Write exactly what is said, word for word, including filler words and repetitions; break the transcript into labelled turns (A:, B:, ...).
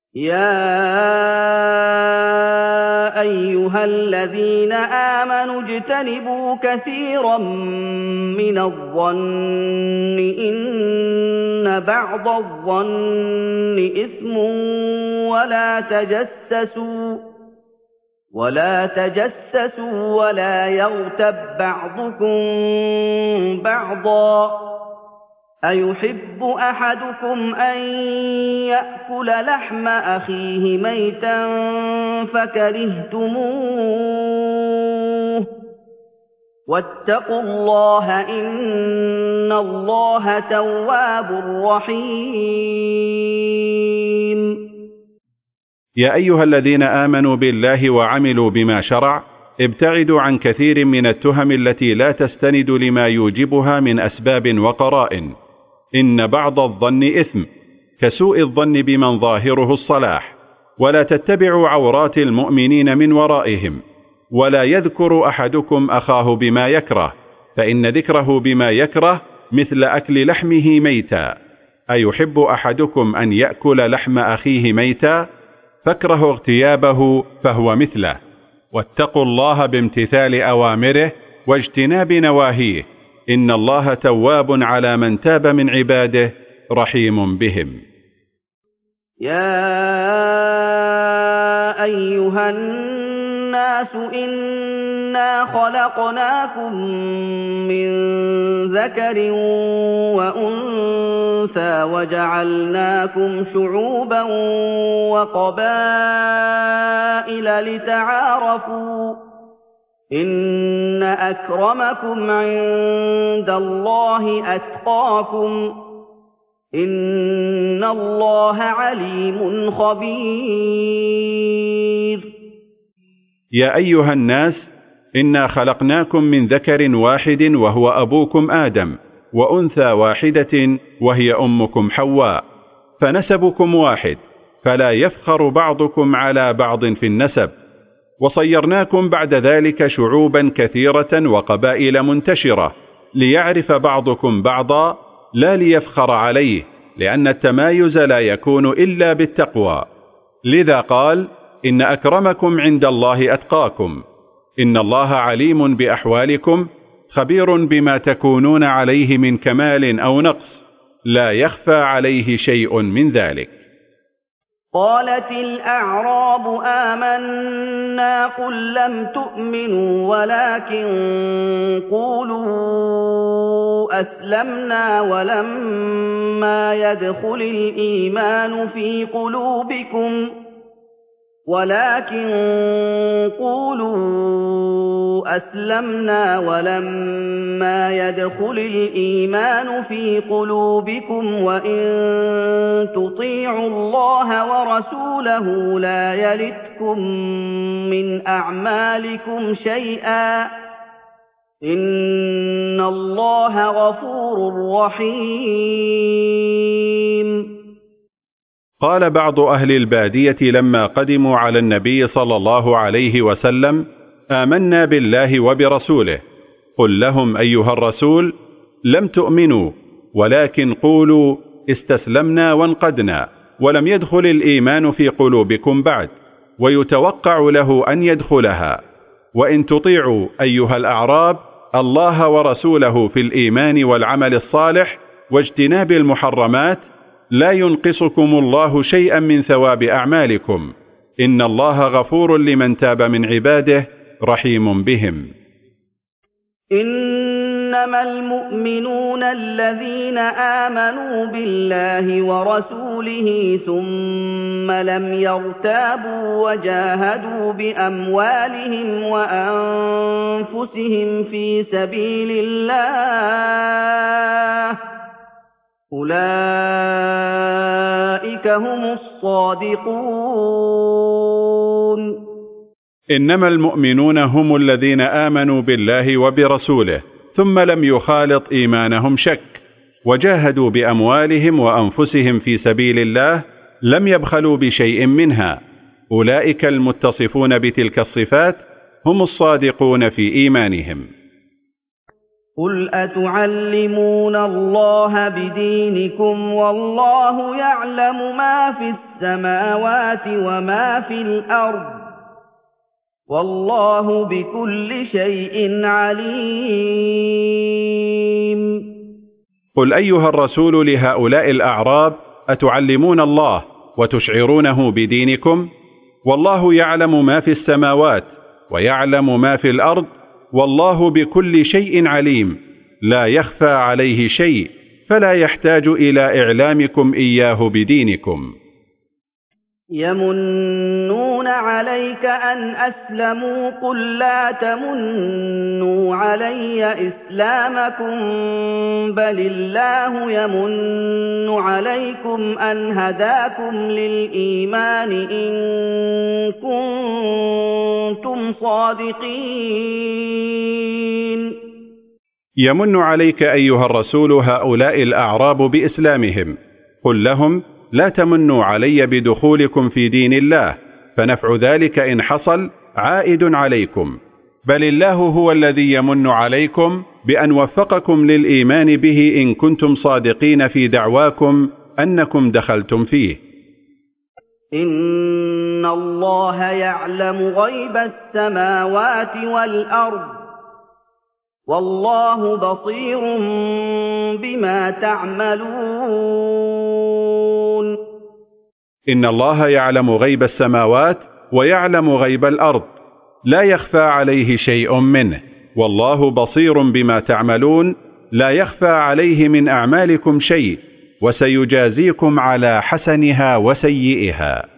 A: يَا أَيُّهَا الَّذِينَ آمَنُوا اجْتَنِبُوا كَثِيرًا مِّنَ الظَّنِّ إِنَّ بَعْضَ الظَّنِّ إِثْمٌ وَلَا تَجَسَّسُوا وَلَا تَجَسَّسُوا وَلَا يَغْتَب بَّعْضُكُم بَعْضًا ۚ أَيُحِبُّ أَحَدُكُمْ أَن يَأْكُلَ لَحْمَ أَخِيهِ مَيْتًا فَكَرِهْتُمُوهُ ۚ وَاتَّقُوا اللَّهَ ۖ إِنَّ اللَّهَ تَوَّابٌ رَّحِيمٌ.
B: يا أيها الذين آمنوا بالله وعملوا بما شرع، ابتعدوا عن كثير من التهم التي لا تستند لما يوجبها من أسباب وقرائن. إن بعض الظن إثم، كسوء الظن بمن ظاهره الصلاح. ولا تتبعوا عورات المؤمنين من ورائهم. ولا يذكر أحدكم أخاه بما يكره، فإن ذكره بما يكره مثل أكل لحمه ميتا. أيحب أحدكم أن يأكل لحم أخيه ميتا؟ فاكره اغتيابه فهو مثله. واتقوا الله بامتثال أوامره واجتناب نواهيه، إن الله تواب على من تاب من عباده رحيم بهم.
A: يا أيها الناس إنا خلقناكم من ذكر وأنثى وجعلناكم شعوبا وقبائل لتعارفوا إن أكرمكم عند الله أتقاكم إن الله عليم خبير.
B: يا أيها الناس إنا خلقناكم من ذكر واحد وهو أبوكم آدم، وأنثى واحدة وهي أمكم حواء، فنسبكم واحد، فلا يفخر بعضكم على بعض في النسب. وصيرناكم بعد ذلك شعوبا كثيرة وقبائل منتشرة ليعرف بعضكم بعضا، لا ليفخر عليه، لأن التمايز لا يكون إلا بالتقوى. لذا قال إن أكرمكم عند الله أتقاكم. إن الله عليم بأحوالكم خبير بما تكونون عليه من كمال أو نقص، لا يخفى عليه شيء من ذلك.
A: قالت الأعراب آمنا قل لم تؤمنوا ولكن قولوا أسلمنا ولما يدخل الإيمان في قلوبكم ولكن قولوا أسلمنا ولما يدخل الإيمان في قلوبكم وإن تطيعوا الله ورسوله لا يلتكم من أعمالكم شيئا إن الله غفور رحيم.
B: قال بعض أهل البادية لما قدموا على النبي صلى الله عليه وسلم: آمنا بالله وبرسوله. قل لهم أيها الرسول: لم تؤمنوا ولكن قولوا استسلمنا وانقدنا، ولم يدخل الإيمان في قلوبكم بعد، ويتوقع له أن يدخلها. وإن تطيعوا أيها الأعراب الله ورسوله في الإيمان والعمل الصالح واجتناب المحرمات لا ينقصكم الله شيئا من ثواب أعمالكم، إن الله غفور لمن تاب من عباده رحيم بهم.
A: إنما المؤمنون الذين آمنوا بالله ورسوله ثم لم يرتابوا وجاهدوا بأموالهم وأنفسهم في سبيل الله أولئك هم الصادقون.
B: إنما المؤمنون هم الذين آمنوا بالله وبرسوله ثم لم يخالط إيمانهم شك، وجاهدوا بأموالهم وأنفسهم في سبيل الله، لم يبخلوا بشيء منها. أولئك المتصفون بتلك الصفات هم الصادقون في إيمانهم.
A: قُلْ أَتُعَلِّمُونَ اللَّهَ بِدِينِكُمْ وَاللَّهُ يَعْلَمُ مَا فِي السَّمَاوَاتِ وَمَا في الْأَرْضِ وَاللَّهُ بِكُلِّ شَيْءٍ عَلِيمٌ.
B: قل أيها الرسول لهؤلاء الأعراب: أتعلمون الله وتشعرونه بدينكم؟ والله يعلم ما في السماوات ويعلم ما في الأرض والله بكل شيء عليم، لا يخفى عليه شيء، فلا يحتاج إلى إعلامكم إياه بدينكم.
A: يمنون عليك أن أسلموا قل لا تمنوا علي إسلامكم بل الله يمن عليكم أن هداكم للإيمان إن كنتم صادقين.
B: يمن عليك أيها الرسول هؤلاء الأعراب بإسلامهم، قل لهم: لا تمنوا علي بدخولكم في دين الله، فنفع ذلك إن حصل عائد عليكم، بل الله هو الذي يمن عليكم بأن وفقكم للإيمان به إن كنتم صادقين في دعواكم أنكم دخلتم فيه.
A: إن الله يعلم غيب السماوات والأرض والله بصير بما تعملون.
B: إن الله يعلم غيب السماوات ويعلم غيب الأرض، لا يخفى عليه شيء منه، والله بصير بما تعملون، لا يخفى عليه من أعمالكم شيء، وسيجازيكم على حسنها وسيئها.